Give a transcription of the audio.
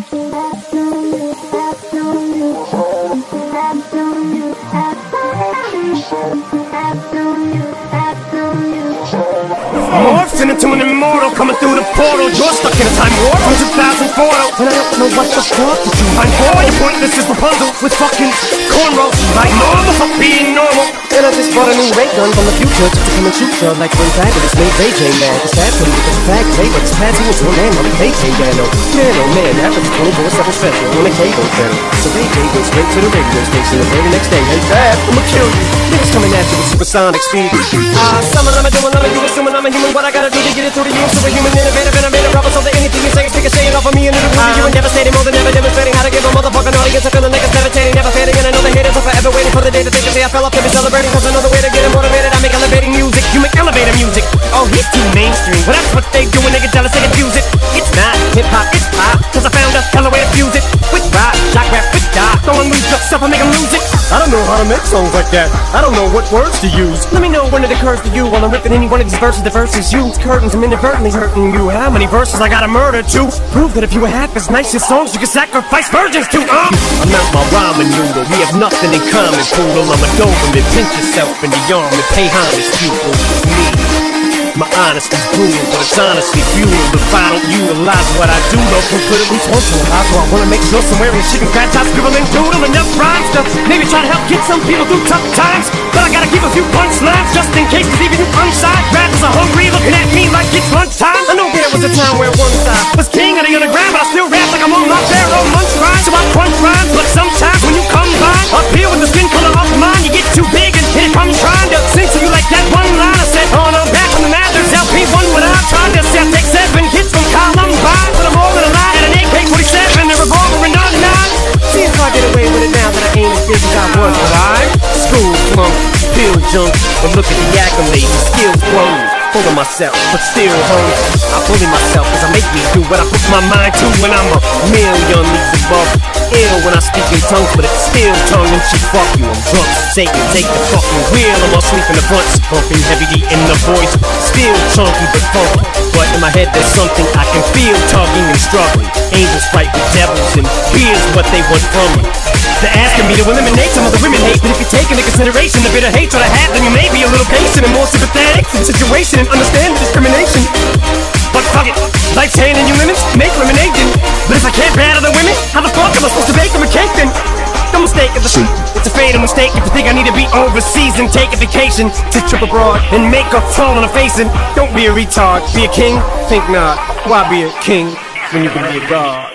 Morphed into an immortal coming through the portal. You're stuck in a time warp from 2004, and I don't know what the fuck to do. I'm bored, you're pointless as Rapunzel with fucking cornrows. Like normal for being normal. And I just bought a new ray gun from the future just to come and shoot ya like when Fabulous made Ray J mad. It's bad for me because the fact they but it's passing into a man on the Ray J piano. Man, oh man, that was a 24/7 special on a cable channel. So Ray J goes straight to the radio station the very next day. Hey Fab, I'ma kill you. Niggas coming at you with supersonic speed. Summon, I'm doing, you assuming I'm a human. What I gotta do to get it through to you? Superhuman, innovative, and I made a rubber so that anything you say is stick a shade off of me and it'll prove you and devastating more than ever demonstrating how to give a motherfucking audience a feeling like it's levitating, never fading. And I know the haters are forever waiting for the day that they can say I fell off to be celebrating. Cause another way to get motivated, I make elevating music. You make elevator music. Oh, he's too mainstream. Well, that's what they do when they get jealous, they confuse it. It's not hip-hop, it's pop. Cause I found a hella way to fuse it. With rock, shock rap, with die. Don't lose yourself, I make them lose it. I don't know how to make songs like that. I don't know what words to use. Let me know when it occurs to you while I'm ripping any one of these verses. The verses use curtains, I'm inadvertently hurting you. How many verses I gotta murder to prove that if you were half as nice as songs you could sacrifice virgins to? I'm not my ramen noodle. We have nothing in common, poodle. I'm a Doberman. Pinch yourself in the arm and pay homage, pupil. Me. My honesty's brutal, but it's honestly futile if I don't utilize what I do. Though who could at least want to alive, so I wanna make sure somewhere in chicken fat top scribbling doodle enough rhymes to maybe try to help get some people through tough times. But I gotta keep a few punchlines just in case, cause even you unsigned rappers are hungry looking at me like it's lunchtime. I know there was a time where one side was king of the underground, but I still rap like I'm on my pharaoh munch grind. So I crunch rhymes, but sometimes when you come by up here with the skin color off mine, you get too big and here it comes trying to sing to you like that one line I said on I'm back on the Mathers LP1 when I tried to say I take 7 hits from Columbine, but I'm all in a line at an AK-47, a revolver and all 9. See if I get away with it now that I ain't as big as I was, but I'm school flunk, pill junk, but look at the accolades, skills grown. Full of myself, but still home. I bully myself cause I make me do what I put my mind to when I'm a million leagues above. Ill when I speak in tongues, but it's still tongue and cheek. Fuck you, I'm drunk. Satan, take the fucking wheel. I'm all sleep in the front, bumping heavy D in the voice. Still chunky but funky, but in my head there's something I can feel tugging and struggling. Angels fight with devils and here's what they want from me. They're asking me to eliminate some of the women hate, but if you take into consideration the bitter hatred I have, then you may be a little patient and more sympathetic to the situation and understand the discrimination. But fuck it, life's handing you lemons, make lemonade then. But if I can't battle the women, how the fuck am I supposed to bake them a cake then? Don't mistake it, it's a fatal mistake if you think I need to be overseas and take a vacation to trip abroad and make a fall on a face. And don't be a retard, be a king? Think not, why be a king when you can be a god?